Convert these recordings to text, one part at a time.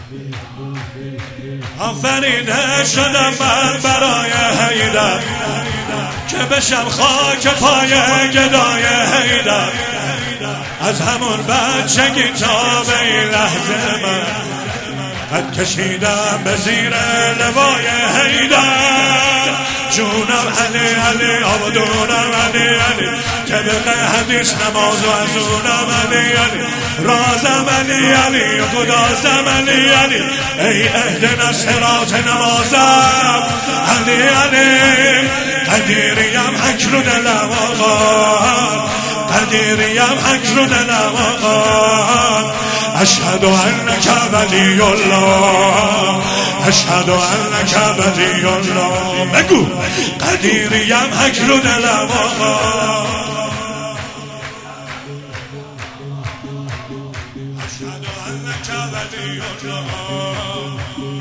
آفریده شدم من برای حیدر که بشم خاک پای گدای حیدر. از همون بچگی تا به این لحظه من قد کشیدم به زیر لوای حیدر. جونم علی علی آبدونم علی علی که به حدیث نماز و از اونم علی علی رازم علی علی و گدازم علی علی ای اهدنا الصراط نمازم علی علی قدیریم اکرو دلم آقا قدیریم اکرو دلم آقا اشهد انک ولی الله اشهد انک ولی الله. بگو قدیریم اکرو دلم آقا اشهد انک ولی الله.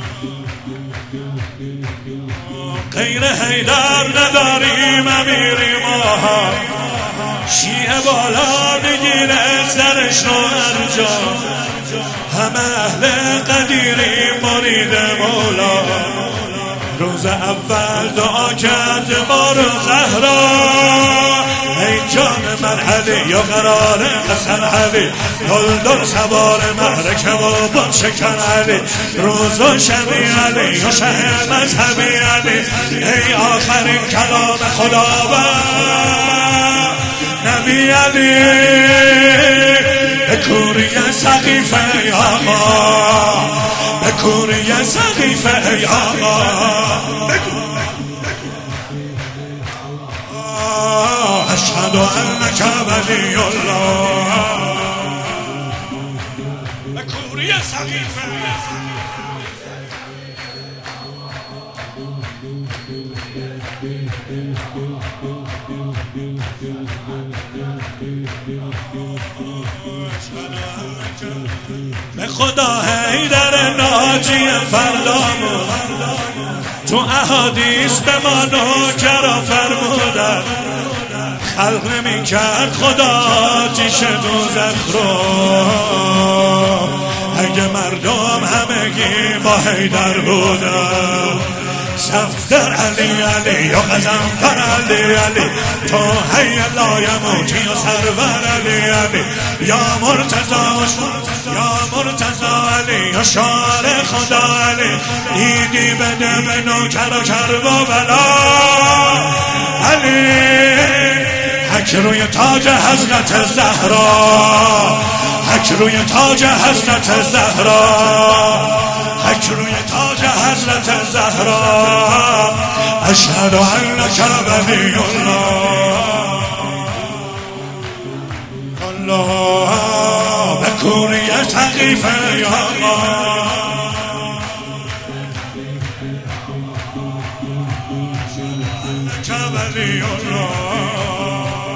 غیر حیدر نداریم امیری ما شیعه بالا بگیره سرش رو انجام همه اهل قدیری مرید مولا. روز اول دعا کرد ما رو زهرا ای جان من علی یا قرار حسن علی دلدل سوار معرکه و با شکن علی روز و شبی علی یا شه مذهبی علی ای آخرین کلام خداوند نبی علی بکوری سقیفه ای آقا بکوری سقیفه ای آقا اشهد انک ولی الله بکوری سقیفه به خدا حیدر ناجی فردامون تو احادیث به ما نوکرا فرمودن خلق نمی کرد خدا آتیش دوزخ رو اگه مردم همگی با حیدر بودن. صفدر علی علی یا غزنفر علی علی تو حی لا یموتی و سرور علی علی یا مرتضی یا مرتضی علی یا شعر خدا علی دیدی بده به نوکر و کرب و بلا علی حک روی تاج حضرت زهرا حک روی تاج حضرت زهرا حک روی تاج حضرت زهرا اشهد انک ولی الله الله بکوری سقیفه یا الله انک ولی الله